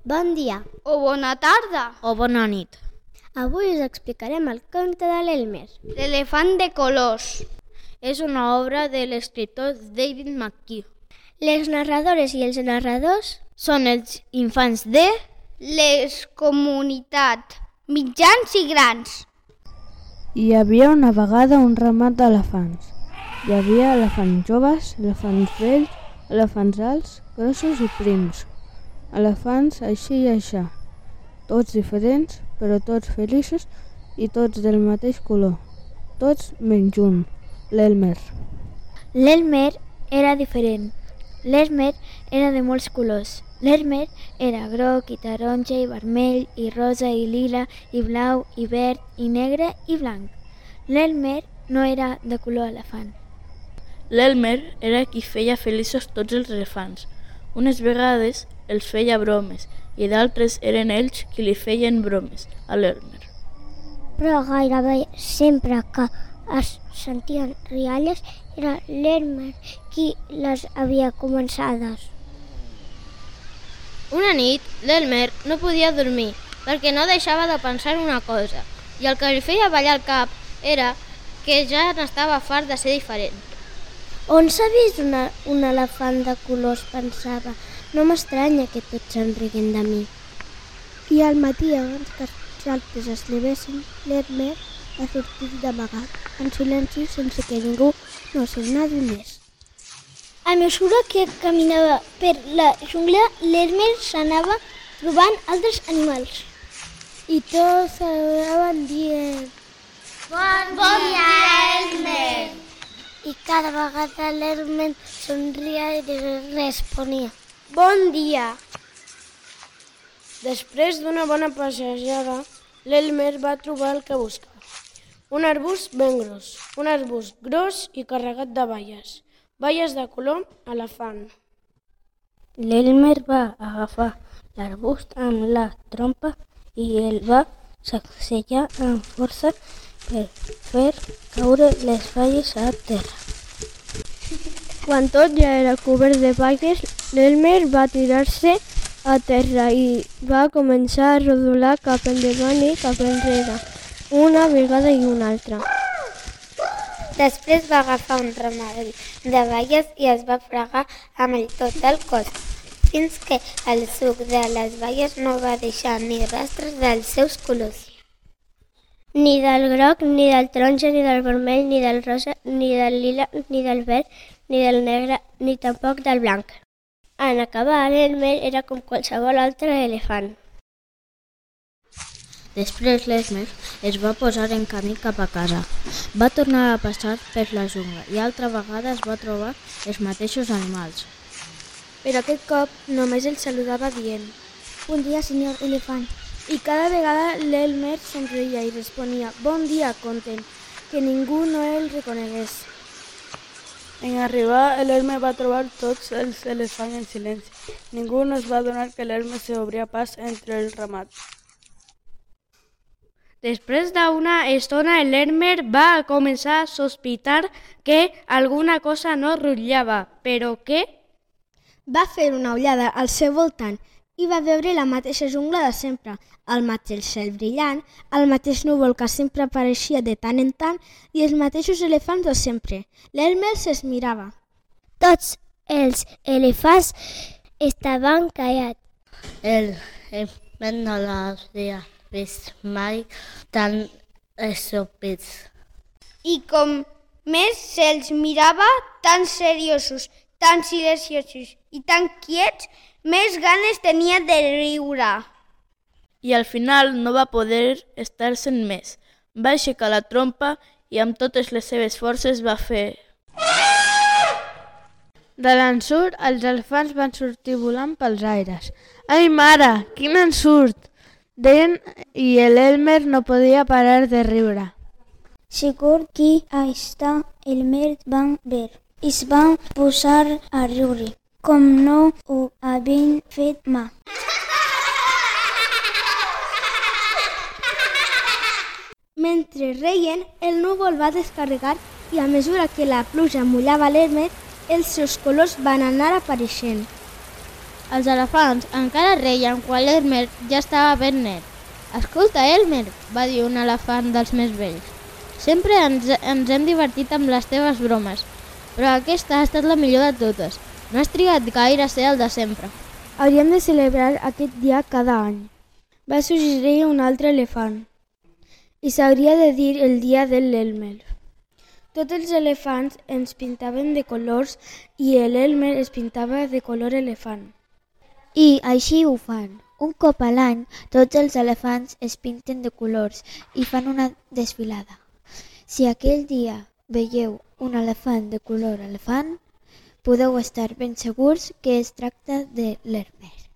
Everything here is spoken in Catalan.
Bon dia o bona tarda o bona nit. Avui us explicarem el conte de l'Elmer. L'elefant de colors. És una obra de l'escriptor David McKee. Les narradores i els narradors són els infants de les comunitats mitjans i grans. Hi havia una vegada un ramat d'elefants. Hi havia elefants joves, elefants vells, elefants alts, grossos i prims. Elefants així i aixà, tots diferents, però tots feliços i tots del mateix color. Tots menys un, l'Elmer. L'Elmer era diferent. L'Elmer era de molts colors. L'Elmer era groc i taronja i vermell i rosa i lila i blau i verd i negre i blanc. L'Elmer no era de color elefant. L'Elmer era qui feia feliços tots els elefants. Unes vegades els feia bromes i d'altres eren ells qui li feien bromes a l'Elmer. Però gairebé sempre que es sentien rialles era l'Elmer qui les havia començades. Una nit, l'Elmer no podia dormir perquè no deixava de pensar una cosa i el que li feia ballar el cap era que ja n'estava fart de ser diferent. On s'ha vist un elefant de colors, pensava. No m'estranya que tots se'n riguin de mi. I al matí, abans que els altres es llevessin, l'Elmer va sortir d'amagat, en silenci, sense que ningú no se'n n'adonés. A mesura que caminava per la jungla, l'Elmer s'anava trobant altres animals. I tots saludaven dient Bon dia, Elmer! I cada vegada l'Elmer somria i responia Bon dia! Després d'una bona passejada, l'Elmer va trobar el que buscava. Un arbust ben gros, un arbust gros i carregat de baies. Baies de color elefant. L'Elmer va agafar l'arbust amb la trompa i el va sacsejar amb força per fer caure les baies a terra. Quan tot ja era cobert de baies, l'Elmer va tirar-se a terra i va començar a rodolar cap endavant i cap enrere, una vegada i una altra. Després va agafar un ramat de baies i es va fregar amb tot el cos, fins que el suc de les baies no va deixar ni rastres dels seus colors. Ni del groc, ni del taronja, ni del vermell, ni del rosa, ni del lila, ni del verd, ni del negre, ni tampoc del blanc. En acabar, l'Elmer era com qualsevol altre elefant. Després l'Elmer es va posar en camí cap a casa. Va tornar a passar per la jungla i altra vegada es va trobar els mateixos animals. Però aquest cop només el saludava dient Bon dia, senyor elefant. I cada vegada l'Elmer somreia i responia Bon dia, content, que ningú no el reconegués. En arribar, l'Elmer va trobar tots els elefants en silenci. Ningú no es va adonar que l'Elmer s'obria pas entre el ramat. Després d'una estona, l'Elmer va començar a sospitar que alguna cosa no rutllava. Però què? Va fer una ullada al seu voltant i va veure la mateixa jungla de sempre, el mateix cel brillant, el mateix núvol que sempre apareixia de tant en tant i els mateixos elefants de sempre. L'Elmer se'ls mirava. Tots els elefants estaven callats. L'Elmer no l'havia vist mai tan estúpids. I com més se'ls mirava tan seriosos, tan silenciosos i tan quiets, més ganes tenia de riure. I al final no va poder estar-se'n més. Va aixecar la trompa i amb totes les seves forces va fer... De l'ensurt, els elefants van sortir volant pels aires. Ai, mare, quin ensurt! Deien i l'Elmer no podia parar de riure. Segur que està Elmer van ver. Es van posar a riure, com no ho havien fet mai. Mentre reien, el núvol va descarregar i a mesura que la pluja mullava l'Elmer, els seus colors van anar apareixent. Els elefants encara reien quan l'Elmer ja estava ben net. «Escolta, Elmer», va dir un elefant dels més vells, «sempre ens hem divertit amb les teves bromes, però aquesta ha estat la millor de totes. No has trigat gaire a ser el de sempre». Hauríem de celebrar aquest dia cada any, va suggerir un altre elefant. I s'hauria de dir el dia de l'Elmer. Tots els elefants ens pintaven de colors i l'Elmer es pintava de color elefant. I així ho fan. Un cop a l'any, tots els elefants es pinten de colors i fan una desfilada. Si aquell dia veieu un elefant de color elefant, podeu estar ben segurs que es tracta de l'Elmer.